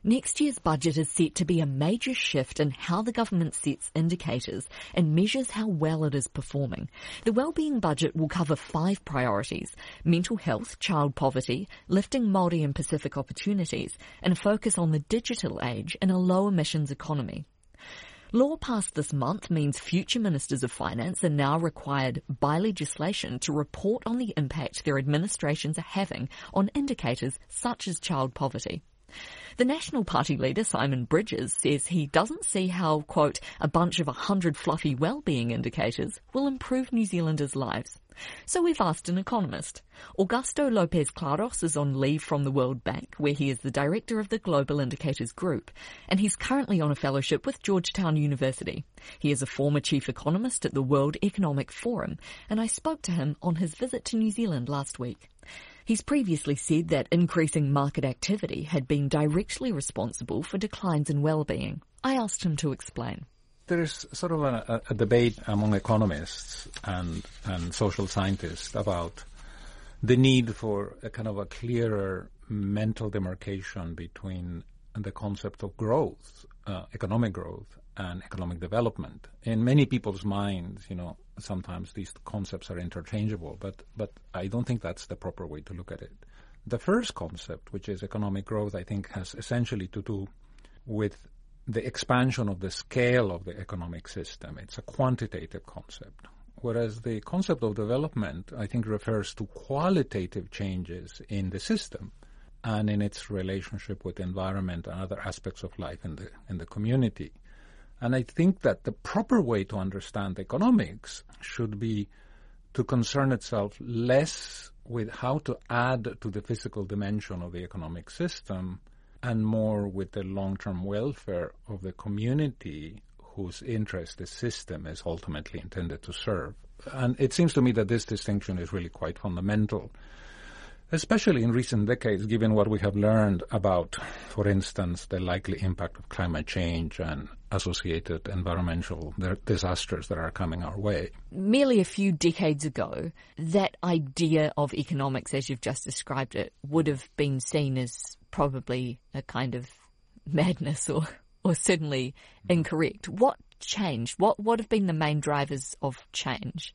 Next year's budget is set to be a major shift in how the government sets indicators and measures how well it is performing. The wellbeing budget will cover 5 priorities: mental health, child poverty, lifting Māori and Pacific opportunities, and a focus on the digital age and a low emissions economy. Law passed this month means future ministers of finance are now required by legislation to report on the impact their administrations are having on indicators such as child poverty. The National Party leader, Simon Bridges, says he doesn't see how, quote, a bunch of 100 fluffy wellbeing indicators will improve New Zealanders' lives. So we've asked an economist. Augusto Lopez Claros is on leave from the World Bank, where he is the director of the Global Indicators Group, and he's currently on a fellowship with Georgetown University. He is a former chief economist at the World Economic Forum, and I spoke to him on his visit to New Zealand last week. He's previously said that increasing market activity had been directly responsible for declines in well-being. I asked him to explain. There is sort of a debate among economists and social scientists about the need for a kind of a clearer mental demarcation between the concept of growth, economic growth, and economic development. In many people's minds, sometimes these concepts are interchangeable, but I don't think that's the proper way to look at it. The first concept, which is economic growth, I think has essentially to do with the expansion of the scale of the economic system. It's a quantitative concept, whereas the concept of development, I think, refers to qualitative changes in the system and in its relationship with the environment and other aspects of life in the community. And I think that the proper way to understand economics should be to concern itself less with how to add to the physical dimension of the economic system and more with the long-term welfare of the community whose interest the system is ultimately intended to serve. And it seems to me that this distinction is really quite fundamental, especially in recent decades, given what we have learned about, for instance, the likely impact of climate change and associated environmental disasters that are coming our way. Merely a few decades ago, that idea of economics, as you've just described it, would have been seen as probably a kind of madness or certainly incorrect. What changed? What have been the main drivers of change?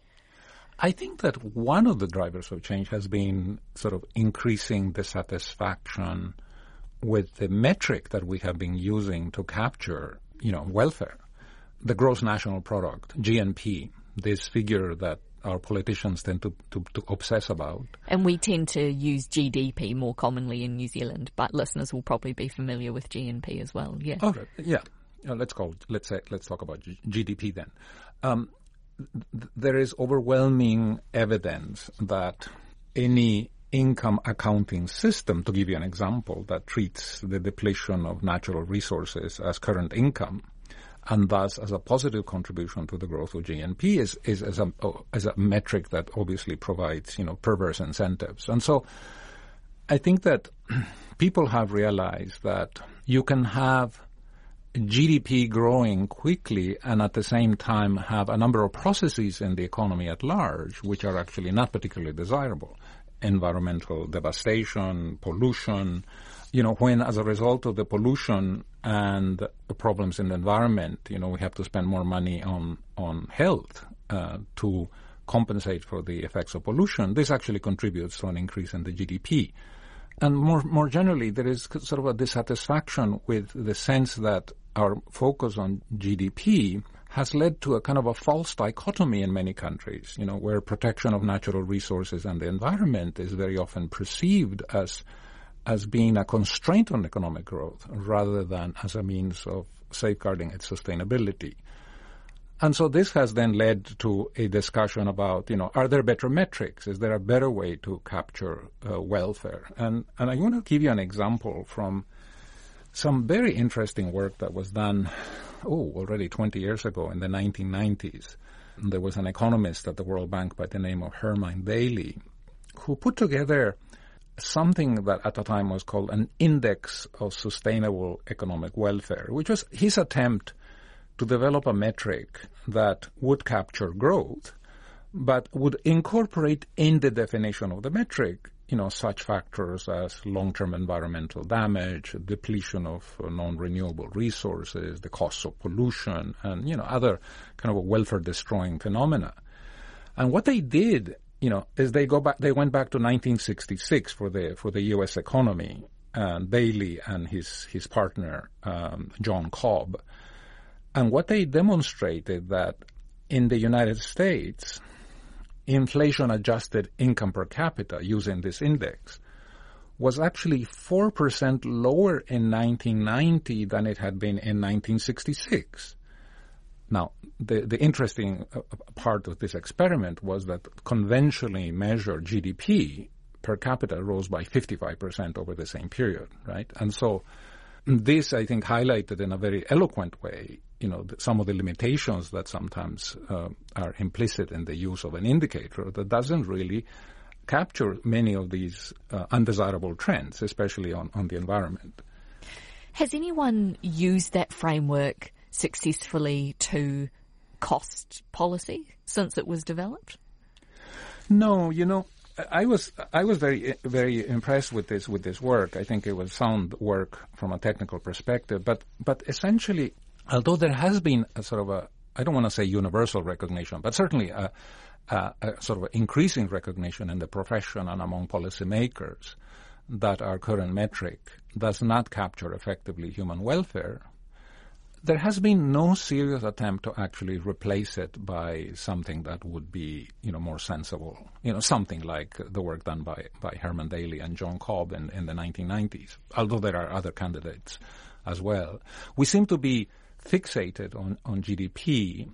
I think that one of the drivers of change has been sort of increasing dissatisfaction with the metric that we have been using to capture, welfare. The gross national product, GNP, this figure that our politicians tend to obsess about. And we tend to use GDP more commonly in New Zealand, but listeners will probably be familiar with GNP as well. Yeah. Okay. Yeah. Let's talk about GDP then. There is overwhelming evidence that any income accounting system, to give you an example, that treats the depletion of natural resources as current income and thus as a positive contribution to the growth of GNP is as a metric that obviously provides, perverse incentives. And so I think that people have realized that you can have GDP growing quickly and at the same time have a number of processes in the economy at large which are actually not particularly desirable. Environmental devastation, pollution, when as a result of the pollution and the problems in the environment, we have to spend more money on health to compensate for the effects of pollution, this actually contributes to an increase in the GDP. And more generally, there is sort of a dissatisfaction with the sense that our focus on GDP has led to a kind of a false dichotomy in many countries, where protection of natural resources and the environment is very often perceived as being a constraint on economic growth rather than as a means of safeguarding its sustainability. And so this has then led to a discussion about, are there better metrics? Is there a better way to capture welfare? And I want to give you an example from some very interesting work that was done, already 20 years ago in the 1990s. There was an economist at the World Bank by the name of Hermine Daly who put together something that at the time was called an index of sustainable economic welfare, which was his attempt to develop a metric that would capture growth, but would incorporate in the definition of the metric such factors as long-term environmental damage, depletion of non-renewable resources, the costs of pollution, and, other kind of welfare-destroying phenomena. And what they did, is they went back to 1966 for the U.S. economy, and Daley and his partner, John Cobb. And what they demonstrated that in the United States, inflation-adjusted income per capita using this index was actually 4% lower in 1990 than it had been in 1966. Now, the interesting part of this experiment was that conventionally measured GDP per capita rose by 55% over the same period, right? And so this, I think, highlighted in a very eloquent way some of the limitations that sometimes are implicit in the use of an indicator that doesn't really capture many of these undesirable trends, especially on the environment. Has anyone used that framework successfully to cost policy since it was developed? No, I was very, very impressed with this work. I think it was sound work from a technical perspective, but essentially, although there has been a sort of I don't want to say universal recognition, but certainly a sort of increasing recognition in the profession and among policymakers that our current metric does not capture effectively human welfare, there has been no serious attempt to actually replace it by something that would be, more sensible. Something like the work done by Herman Daley and John Cobb in the 1990s, although there are other candidates as well. We seem to be fixated on GDP.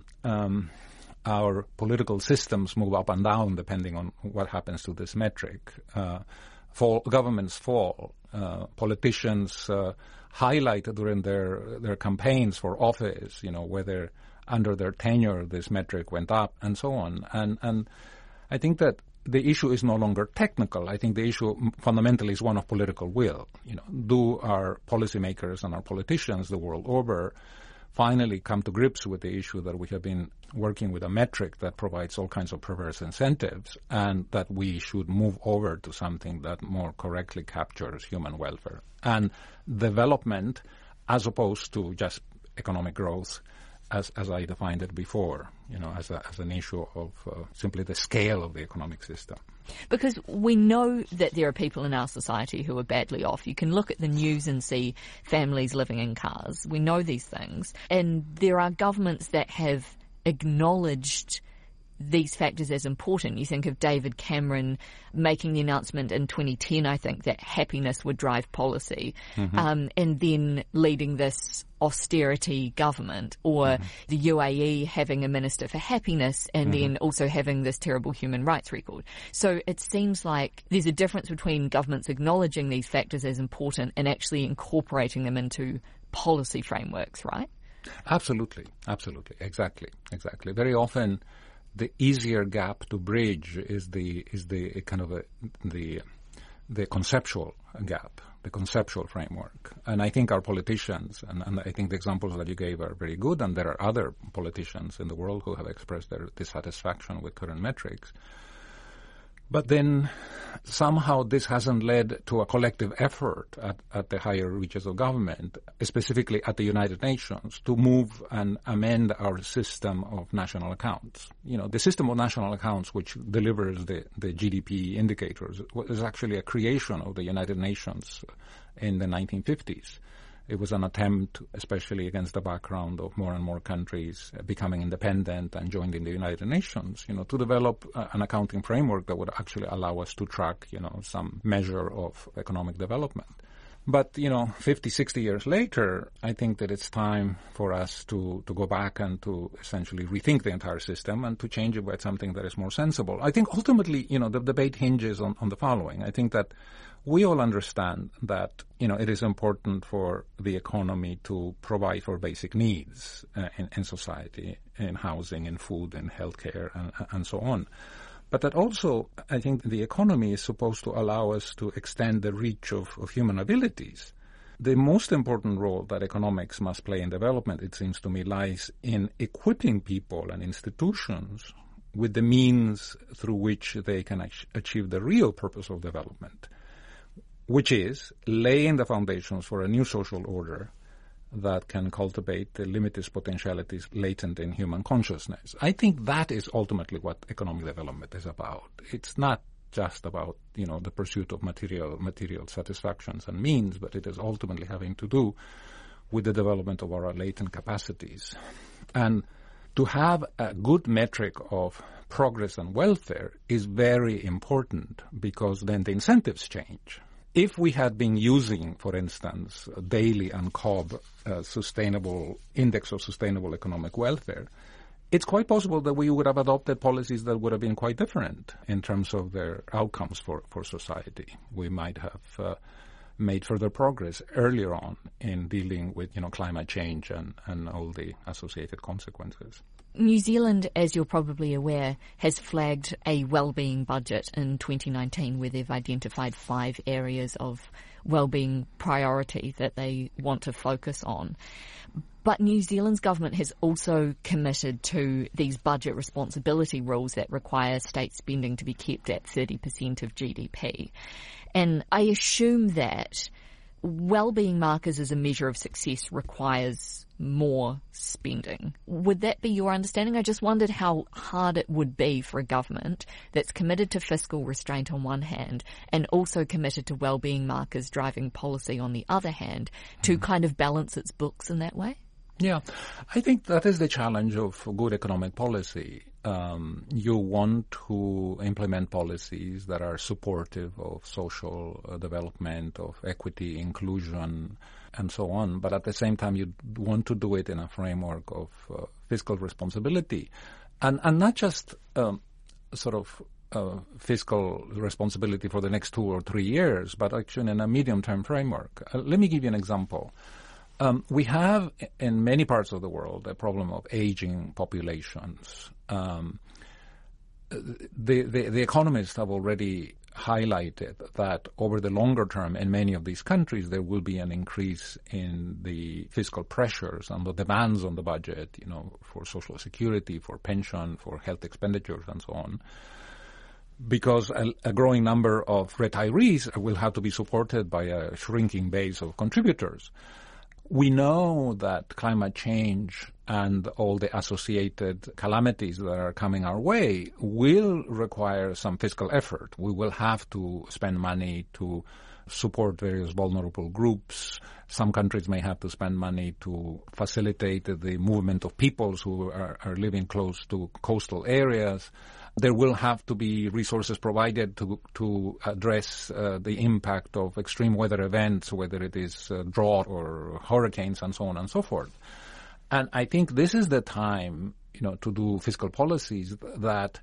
Our political systems move up and down depending on what happens to this metric. Governments fall. Politicians highlight during their campaigns for office, whether under their tenure this metric went up and so on. And I think that the issue is no longer technical. I think the issue fundamentally is one of political will. Do our policymakers and our politicians the world over finally come to grips with the issue that we have been working with a metric that provides all kinds of perverse incentives, and that we should move over to something that more correctly captures human welfare and development, as opposed to just economic growth as I defined it before, as an issue of simply the scale of the economic system. Because we know that there are people in our society who are badly off. You can look at the news and see families living in cars. We know these things. And there are governments that have acknowledged these factors as important. You think of David Cameron making the announcement in 2010, I think, that happiness would drive policy, and then leading this austerity government, or the UAE having a minister for happiness and then also having this terrible human rights record. So it seems like there's a difference between governments acknowledging these factors as important and actually incorporating them into policy frameworks, right? Absolutely. Exactly. Very often, the easier gap to bridge is the kind of the conceptual gap, the conceptual framework. And I think our politicians, and I think the examples that you gave are very good, and there are other politicians in the world who have expressed their dissatisfaction with current metrics. But then somehow this hasn't led to a collective effort at the higher reaches of government, specifically at the United Nations, to move and amend our system of national accounts. The system of national accounts, which delivers the GDP indicators, is actually a creation of the United Nations in the 1950s. It was an attempt, especially against the background of more and more countries becoming independent and joining the United Nations, to develop an accounting framework that would actually allow us to track, some measure of economic development. But, 50, 60 years later, I think that it's time for us to go back and to essentially rethink the entire system and to change it by something that is more sensible. I think ultimately, the debate hinges on the following. I think that we all understand that, it is important for the economy to provide for basic needs in society, in housing, in food, in healthcare, and so on. But that also, I think the economy is supposed to allow us to extend the reach of human abilities. The most important role that economics must play in development, it seems to me, lies in equipping people and institutions with the means through which they can achieve the real purpose of development, which is laying the foundations for a new social order that can cultivate the limitless potentialities latent in human consciousness. I think that is ultimately what economic development is about. It's not just about, the pursuit of material satisfactions and means, but it is ultimately having to do with the development of our latent capacities. And to have a good metric of progress and welfare is very important, because then the incentives change. If we had been using, for instance, Daly and Cobb sustainable index of sustainable economic welfare, it's quite possible that we would have adopted policies that would have been quite different in terms of their outcomes for society. We might have made further progress earlier on in dealing with, climate change and all the associated consequences. New Zealand, as you're probably aware, has flagged a wellbeing budget in 2019 where they've identified 5 areas of wellbeing priority that they want to focus on. But New Zealand's government has also committed to these budget responsibility rules that require state spending to be kept at 30% of GDP. And I assume that wellbeing markers as a measure of success requires more spending. Would that be your understanding? I just wondered how hard it would be for a government that's committed to fiscal restraint on one hand and also committed to wellbeing markers driving policy on the other hand to kind of balance its books in that way? Yeah, I think that is the challenge of good economic policy. You want to implement policies that are supportive of social development, of equity, inclusion, and so on. But at the same time, you want to do it in a framework of fiscal responsibility. And not just fiscal responsibility for the next 2 or 3 years, but actually in a medium-term framework. Let me give you an example. We have, in many parts of the world, a problem of aging populations. The economists have already highlighted that over the longer term, in many of these countries, there will be an increase in the fiscal pressures and the demands on the budget, for social security, for pension, for health expenditures, and so on, because a growing number of retirees will have to be supported by a shrinking base of contributors. We know that climate change and all the associated calamities that are coming our way will require some fiscal effort. We will have to spend money to support various vulnerable groups. Some countries may have to spend money to facilitate the movement of peoples who are living close to coastal areas. There will have to be resources provided to address the impact of extreme weather events, whether it is drought or hurricanes and so on and so forth. And I think this is the time, to do fiscal policies that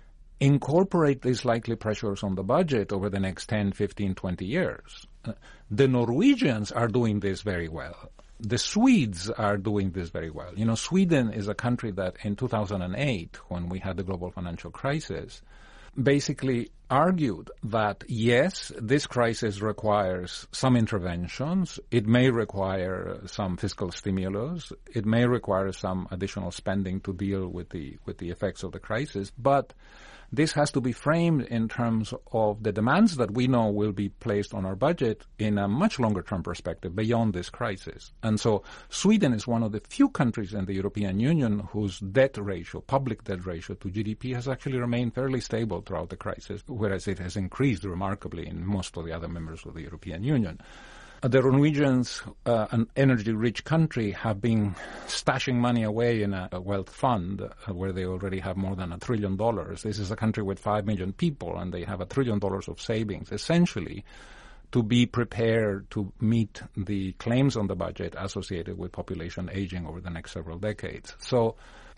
incorporate these likely pressures on the budget over the next 10, 15, 20 years. The Norwegians are doing this very well. The Swedes are doing this very well. Sweden is a country that in 2008, when we had the global financial crisis, basically argued that, yes, this crisis requires some interventions. It may require some fiscal stimulus. It may require some additional spending to deal with the effects of the crisis. But this has to be framed in terms of the demands that we know will be placed on our budget in a much longer-term perspective beyond this crisis. And so Sweden is one of the few countries in the European Union whose debt ratio, public debt ratio to GDP, has actually remained fairly stable throughout the crisis, whereas it has increased remarkably in most of the other members of the European Union. The Norwegians, an energy-rich country, have been stashing money away in a wealth fund where they already have more than $1 trillion. This is a country with 5 million people, and they have $1 trillion of savings, essentially, to be prepared to meet the claims on the budget associated with population aging over the next several decades. So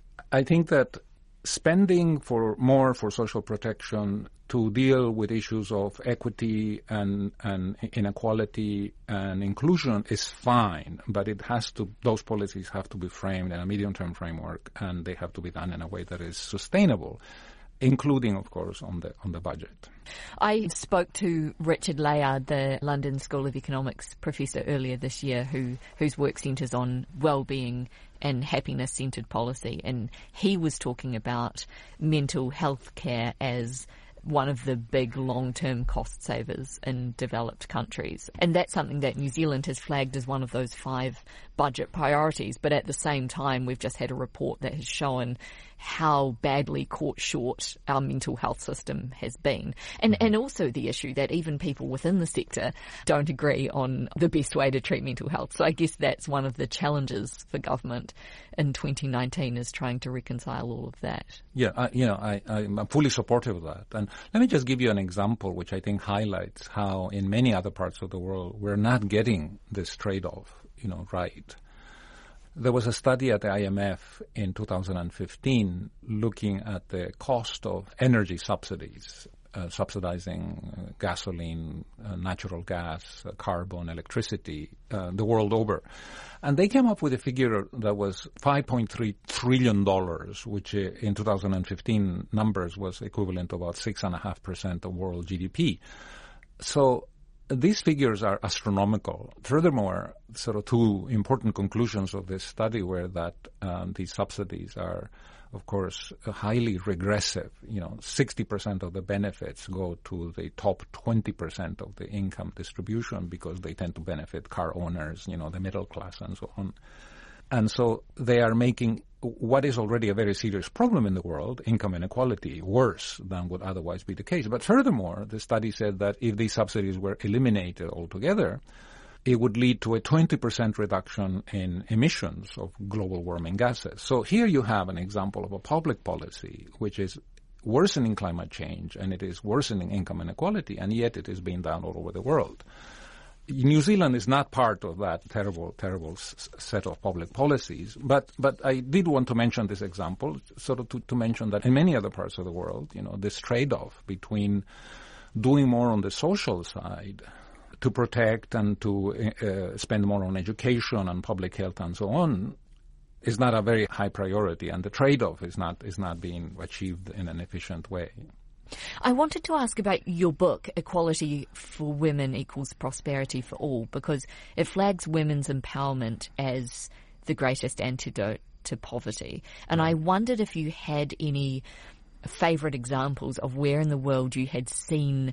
I think that spending more for social protection to deal with issues of equity and inequality and inclusion is fine, but those policies have to be framed in a medium-term framework, and they have to be done in a way that is sustainable. including, of course, on the budget. I spoke to Richard Layard, the London School of Economics professor, earlier this year, whose work centres on well-being and happiness-centred policy, and he was talking about mental health care as one of the big long-term cost savers in developed countries. And that's something that New Zealand has flagged as one of those 5 budget priorities. But at the same time, we've just had a report that has shown how badly caught short our mental health system has been. And also the issue that even people within the sector don't agree on the best way to treat mental health. So I guess that's one of the challenges for government in 2019, is trying to reconcile all of that. Yeah, I'm fully supportive of that. And let me just give you an example which I think highlights how in many other parts of the world we're not getting this trade-off, right. There was a study at the IMF in 2015 looking at the cost of energy subsidies, subsidizing gasoline, natural gas, carbon, electricity, the world over. And they came up with a figure that was $5.3 trillion, which in 2015 numbers was equivalent to about 6.5% of world GDP. So these figures are astronomical. Furthermore, sort of 2 important conclusions of this study were that these subsidies are, of course, highly regressive. 60% of the benefits go to the top 20% of the income distribution because they tend to benefit car owners, the middle class and so on. And so they are making what is already a very serious problem in the world, income inequality, worse than would otherwise be the case. But furthermore, the study said that if these subsidies were eliminated altogether, it would lead to a 20% reduction in emissions of global warming gases. So here you have an example of a public policy which is worsening climate change, and it is worsening income inequality, and yet it is being done all over the world. New Zealand is not part of that terrible set of public policies, but I did want to mention this example, sort of to mention that in many other parts of the world, this trade-off between doing more on the social side to protect and to spend more on education and public health and so on is not a very high priority, and the trade-off is not being achieved in an efficient way. I wanted to ask about your book, Equality for Women Equals Prosperity for All, because it flags women's empowerment as the greatest antidote to poverty. And I wondered if you had any favourite examples of where in the world you had seen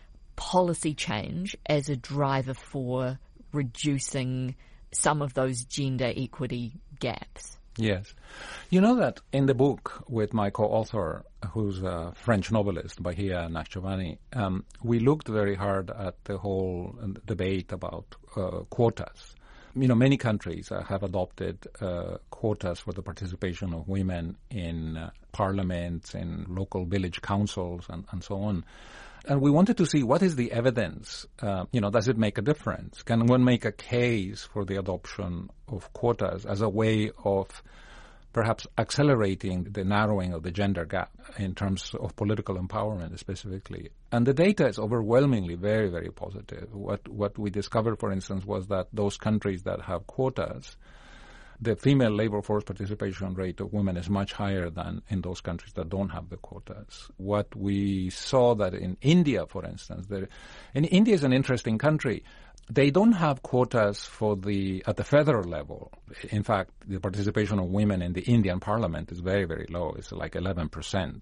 policy change as a driver for reducing some of those gender equity gaps. Yes. You know that in the book with my co-author, who's a French novelist, Bahia Nakhchavani, we looked very hard at the whole debate about quotas. Many countries have adopted quotas for the participation of women in parliaments, in local village councils, and so on. And we wanted to see what is the evidence. Does it make a difference? Can one make a case for the adoption of quotas as a way of perhaps accelerating the narrowing of the gender gap in terms of political empowerment specifically? And the data is overwhelmingly very, very positive. What we discovered, for instance, was that those countries that have quotas, the female labor force participation rate of women is much higher than in those countries that don't have the quotas. What we saw that in India, for instance, and India is an interesting country. They don't have quotas at the federal level. In fact, the participation of women in the Indian parliament is very, very low. It's like 11%,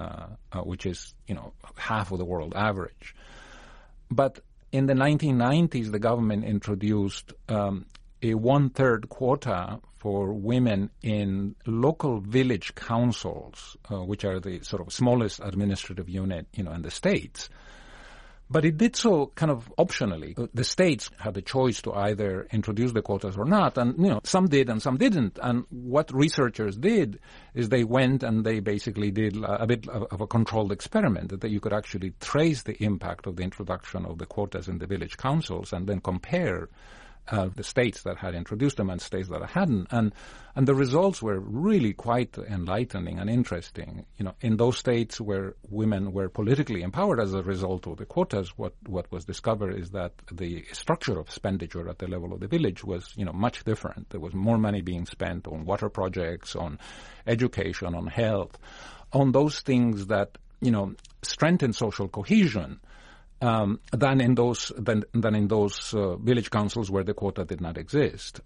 which is, half of the world average. But in the 1990s, the government introduced a 1/3 quota for women in local village councils, which are the sort of smallest administrative unit, in the states. But it did so kind of optionally. The states had the choice to either introduce the quotas or not, and some did and some didn't. And what researchers did is they went and they basically did a bit of a controlled experiment, that you could actually trace the impact of the introduction of the quotas in the village councils and then compare the states that had introduced them and states that hadn't. And the results were really quite enlightening and interesting. In those states where women were politically empowered as a result of the quotas, what was discovered is that the structure of expenditure at the level of the village was, much different. There was more money being spent on water projects, on education, on health, on those things that, strengthen social cohesion, than in those village councils where the quota did not exist.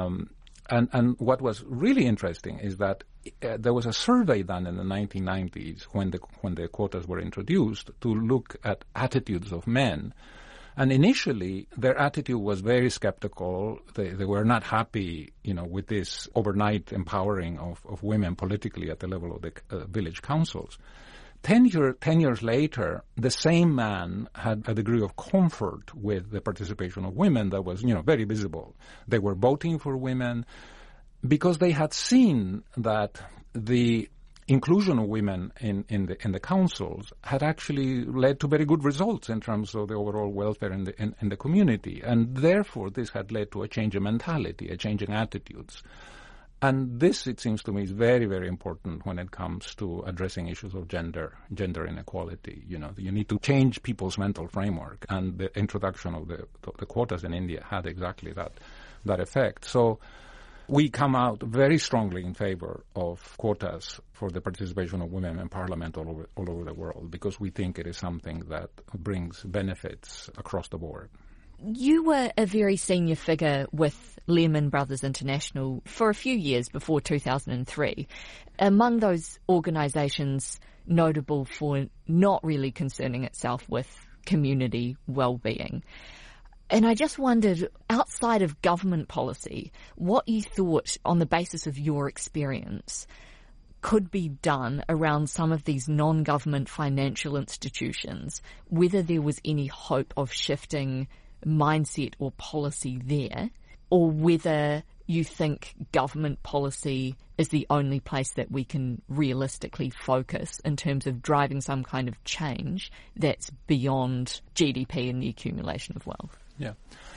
And what was really interesting is that there was a survey done in the 1990s when the quotas were introduced to look at attitudes of men. And initially, their attitude was very skeptical. They were not happy, with this overnight empowering of women politically at the level of the village councils. 10 years later, the same man had a degree of comfort with the participation of women that was, very visible. They were voting for women because they had seen that the inclusion of women in the councils had actually led to very good results in terms of the overall welfare in the community. And therefore, this had led to a change in mentality, a change in attitudes. And this, it seems to me, is very, very important when it comes to addressing issues of gender inequality. You need to change people's mental framework, and the introduction of the quotas in India had exactly that effect. So we come out very strongly in favor of quotas for the participation of women in parliament all over the world, because we think it is something that brings benefits across the board. You were a very senior figure with Lehman Brothers International for a few years before 2003. Among those organisations notable for not really concerning itself with community well-being. And I just wondered, outside of government policy, what you thought, on the basis of your experience, could be done around some of these non-government financial institutions, whether there was any hope of shifting mindset or policy there, or whether you think government policy is the only place that we can realistically focus in terms of driving some kind of change that's beyond GDP and the accumulation of wealth. Yeah.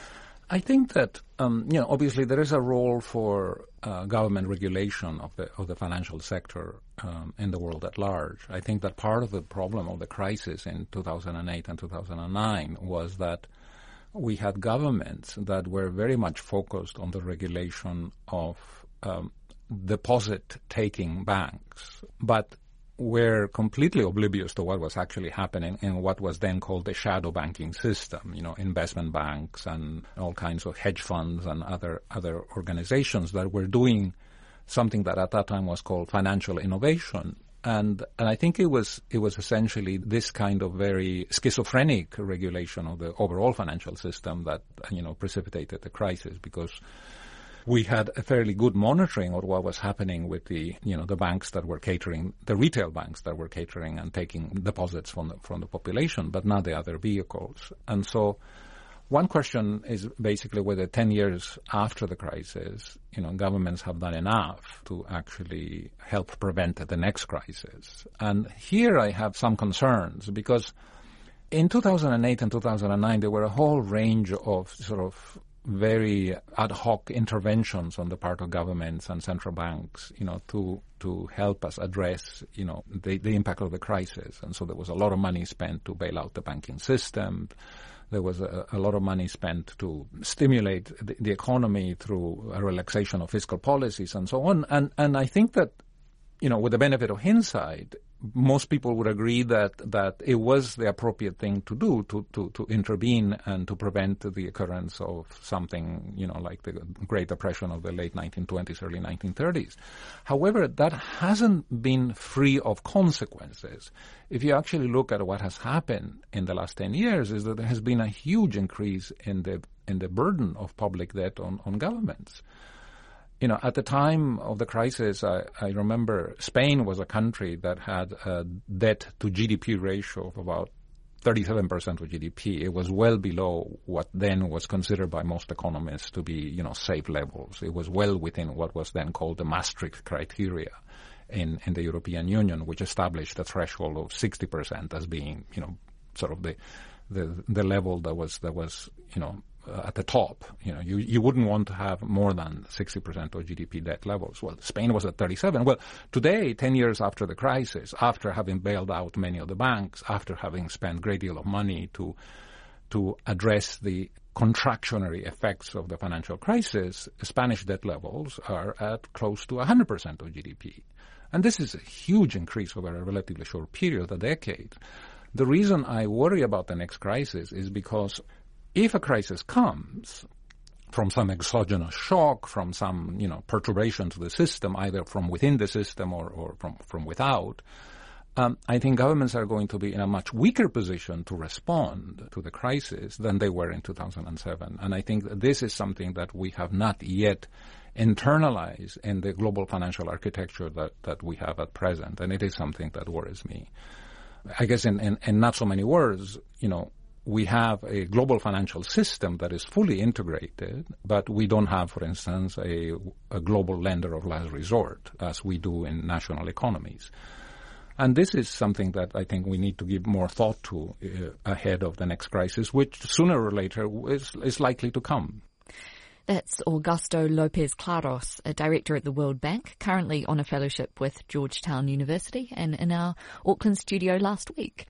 I think that, obviously there is a role for government regulation of the financial sector in the world at large. I think that part of the problem of the crisis in 2008 and 2009 was that we had governments that were very much focused on the regulation of deposit-taking banks, but were completely oblivious to what was actually happening in what was then called the shadow banking system, investment banks and all kinds of hedge funds and other organizations that were doing something that at that time was called financial innovation. And I think it was essentially this kind of very schizophrenic regulation of the overall financial system that, precipitated the crisis, because we had a fairly good monitoring of what was happening with the banks that were catering, the retail banks that were catering and taking deposits from the population, but not the other vehicles. And so one question is basically whether 10 years after the crisis, governments have done enough to actually help prevent the next crisis. And here I have some concerns, because in 2008 and 2009, there were a whole range of sort of very ad hoc interventions on the part of governments and central banks, to help us address, the impact of the crisis. And so there was a lot of money spent to bail out the banking system. There was a lot of money spent to stimulate the economy through a relaxation of fiscal policies and so on. And I think that, with the benefit of hindsight, most people would agree that it was the appropriate thing to do to intervene and to prevent the occurrence of something, like the Great Depression of the late 1920s, early 1930s. However, that hasn't been free of consequences. If you actually look at what has happened in the last 10 years, is that there has been a huge increase in the burden of public debt on governments. At the time of the crisis, I remember Spain was a country that had a debt to GDP ratio of about 37% of GDP. It was well below what then was considered by most economists to be, safe levels. It was well within what was then called the Maastricht criteria in the European Union, which established a threshold of 60% as being, sort of the level that was at the top. You wouldn't want to have more than 60% of GDP debt levels. Well, Spain was at 37. Well, today, 10 years after the crisis, after having bailed out many of the banks, after having spent a great deal of money to address the contractionary effects of the financial crisis, Spanish debt levels are at close to 100% of GDP. And this is a huge increase over a relatively short period, a decade. The reason I worry about the next crisis is because if a crisis comes from some exogenous shock, from some, perturbation to the system, either from within the system or from without, I think governments are going to be in a much weaker position to respond to the crisis than they were in 2007. And I think this is something that we have not yet internalized in the global financial architecture that we have at present. And it is something that worries me. I guess in not so many words, we have a global financial system that is fully integrated, but we don't have, for instance, a global lender of last resort as we do in national economies. And this is something that I think we need to give more thought to ahead of the next crisis, which sooner or later is likely to come. That's Augusto Lopez Claros, a director at the World Bank, currently on a fellowship with Georgetown University and in our Auckland studio last week.